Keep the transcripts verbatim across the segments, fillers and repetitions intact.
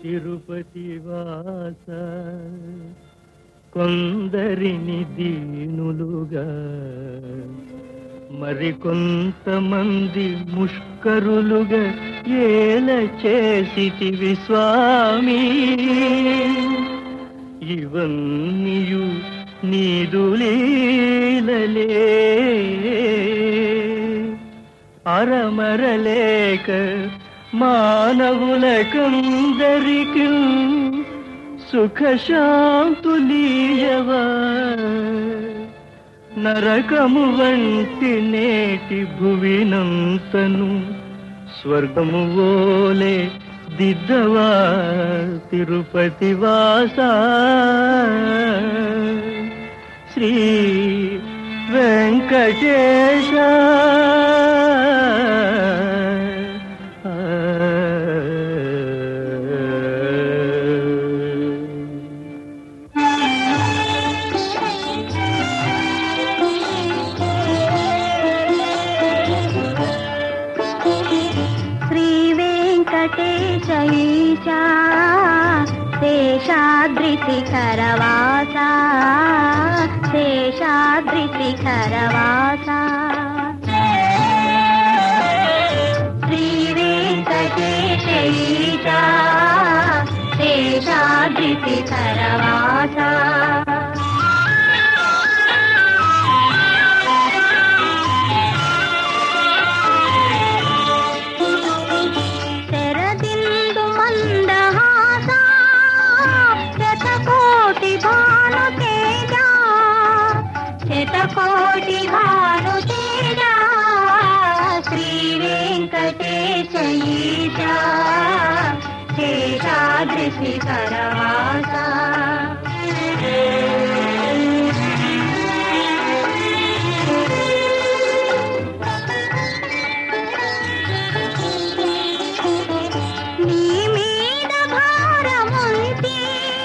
తిరుపతి వాస కొందరిని దీనులుగా మరికొంతమంది ముష్కరులుగా ఏల చేసితివి స్వామి. ఇవన్నీయు నీదు లీలలే అరమరలేక మానవులకందరికీ సుఖశాంతులీయవా. నరకము వంటి నేటి భువినంతను స్వర్గము వోలే దిద్దవా తిరుపతి వాస. శ్రీ వెంకటేశ శేష శేషాద్రి శిఖరవాస శేషాద్రి శిఖరవాస శ్రీ వెంకటేశ శేషాద్రి శిఖరవాస. కోటి భాను తేజ శ్రీ వెంకటేశ శేషాద్రి శిఖరవాస. నీ మీద భారముంచి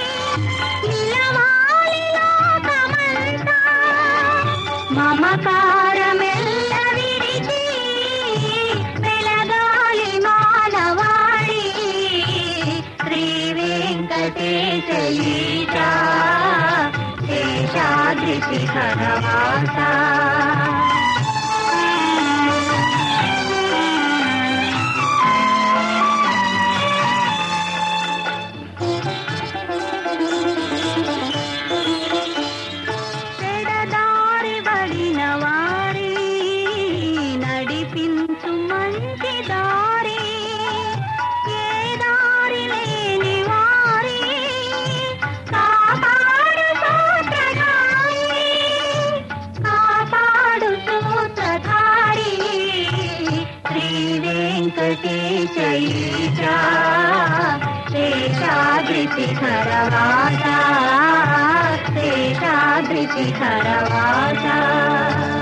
నిలవాలి లోకమంతా మమకారమెల్ల విడిచి వెలగాలి మానవాళి శ్రీ వెంకటేశ శేషాద్రి శిఖరవాస. శేషాద్రి శిఖరవాస శేషాద్రి శిఖరవాస.